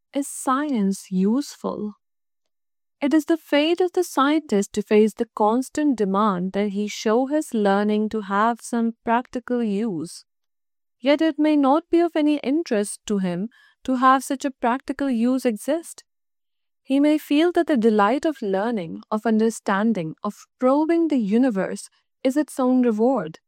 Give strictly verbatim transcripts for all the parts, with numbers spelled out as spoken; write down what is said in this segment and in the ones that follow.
Is science useful? It is the fate of the scientist to face the constant demand that he show his learning to have some practical use. Yet it may not be of any interest to him to have such a practical use exist. He may feel that the delight of learning, of understanding, of probing the universe is its own reward.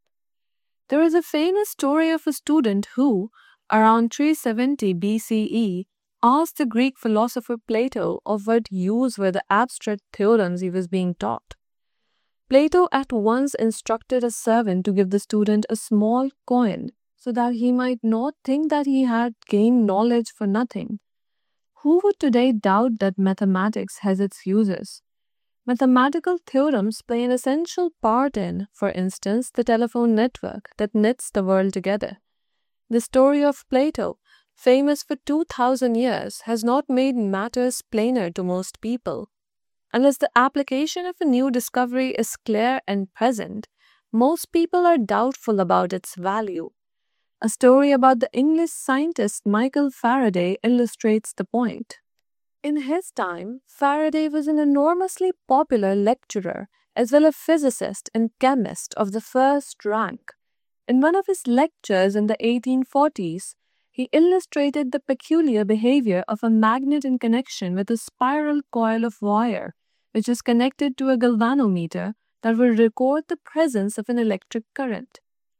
There is a famous story of a student who, around three seventy B C E, asked the Greek philosopher Plato of what use were the abstract theorems he was being taught. Plato at once instructed a servant to give the student a small coin so that he might not think that he had gained knowledge for nothing. Who would today doubt that mathematics has its uses? Mathematical theorems play an essential part in, for instance, the telephone network that knits the world together. The story of Plato, famous for two thousand years, has not made matters plainer to most people. Unless the application of a new discovery is clear and present, most people are doubtful about its value. A story about the English scientist Michael Faraday illustrates the point. In his time, Faraday was an enormously popular lecturer as well as physicist and chemist of the first rank. In one of his lectures in the eighteen forties, he illustrated the peculiar behavior of a magnet in connection with a spiral coil of wire, which is connected to a galvanometer that will record the presence of an electric current.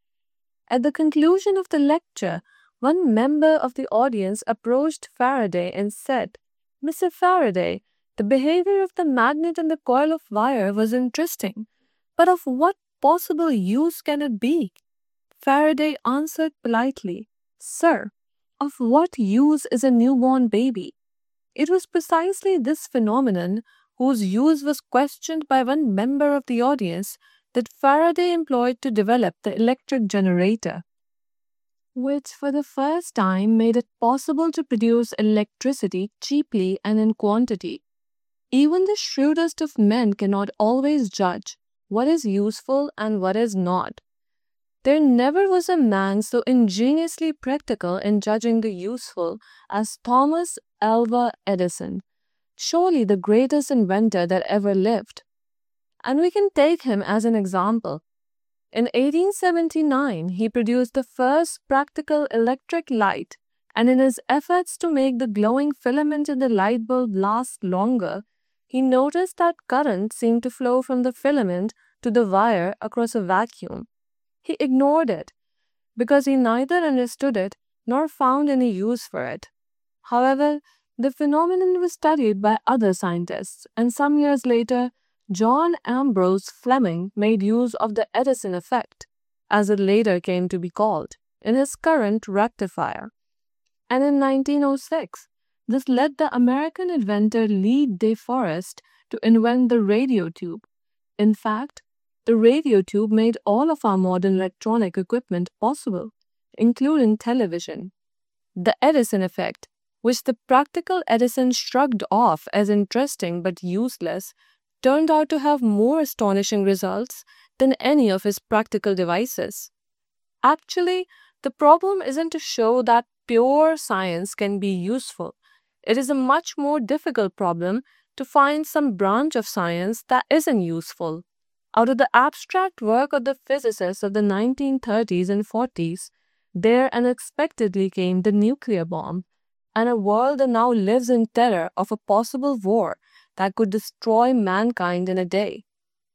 At the conclusion of the lecture, one member of the audience approached Faraday and said, "Mister Faraday, the behavior of the magnet and the coil of wire was interesting, but of what possible use can it be?" Faraday answered politely, "Sir, of what use is a newborn baby?" It was precisely this phenomenon, whose use was questioned by one member of the audience, that Faraday employed to develop the electric generator, which for the first time made it possible to produce electricity cheaply and in quantity. Even the shrewdest of men cannot always judge what is useful and what is not. There never was a man so ingeniously practical in judging the useful as Thomas Alva Edison, surely the greatest inventor that ever lived. And we can take him as an example. In eighteen seventy-nine, he produced the first practical electric light, and in his efforts to make the glowing filament in the light bulb last longer, he noticed that current seemed to flow from the filament to the wire across a vacuum. He ignored it, because he neither understood it nor found any use for it. However, the phenomenon was studied by other scientists, and some years later, John Ambrose Fleming made use of the Edison effect, as it later came to be called, in his current rectifier. And in nineteen oh six, this led the American inventor Lee De Forest to invent the radio tube. In fact, the radio tube made all of our modern electronic equipment possible, including television. The Edison effect, which the practical Edison shrugged off as interesting but useless, turned out to have more astonishing results than any of his practical devices. Actually, the problem isn't to show that pure science can be useful. It is a much more difficult problem to find some branch of science that isn't useful. Out of the abstract work of the physicists of the nineteen thirties and forties, there unexpectedly came the nuclear bomb, and a world that now lives in terror of a possible war that could destroy mankind in a day.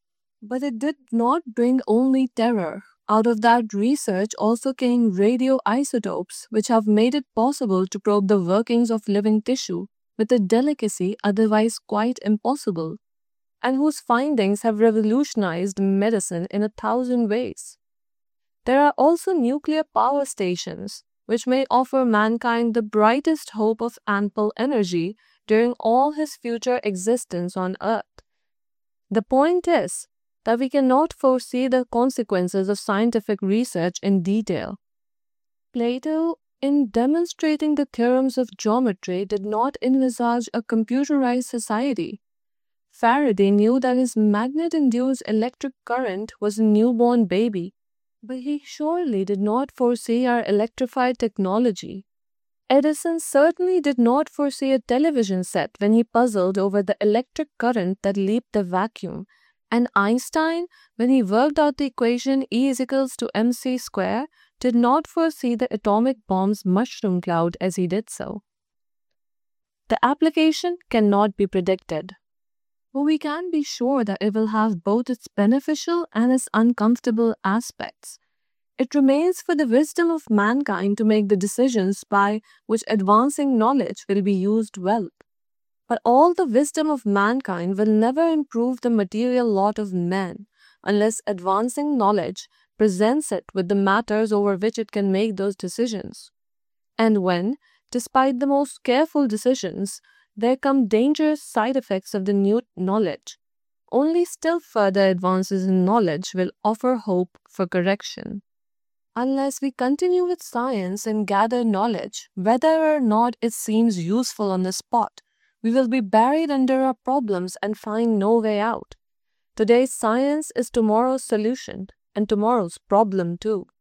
But it did not bring only terror. Out of that research also came radioisotopes, which have made it possible to probe the workings of living tissue with a delicacy otherwise quite impossible, and whose findings have revolutionized medicine in a thousand ways. There are also nuclear power stations, which may offer mankind the brightest hope of ample energy during all his future existence on Earth. The point is that we cannot foresee the consequences of scientific research in detail. Plato, in demonstrating the theorems of geometry, did not envisage a computerized society. Faraday knew that his magnet-induced electric current was a newborn baby, but he surely did not foresee our electrified technology. Edison certainly did not foresee a television set when he puzzled over the electric current that leaped the vacuum, and Einstein, when he worked out the equation E is equals to mc square, did not foresee the atomic bomb's mushroom cloud as he did so. The application cannot be predicted, but we can be sure that it will have both its beneficial and its uncomfortable aspects. It remains for the wisdom of mankind to make the decisions by which advancing knowledge will be used well. But all the wisdom of mankind will never improve the material lot of man unless advancing knowledge presents it with the matters over which it can make those decisions. And when, despite the most careful decisions, there come dangerous side effects of the new knowledge, only still further advances in knowledge will offer hope for correction. Unless we continue with science and gather knowledge, whether or not it seems useful on the spot, we will be buried under our problems and find no way out. Today's science is tomorrow's solution, and tomorrow's problem too.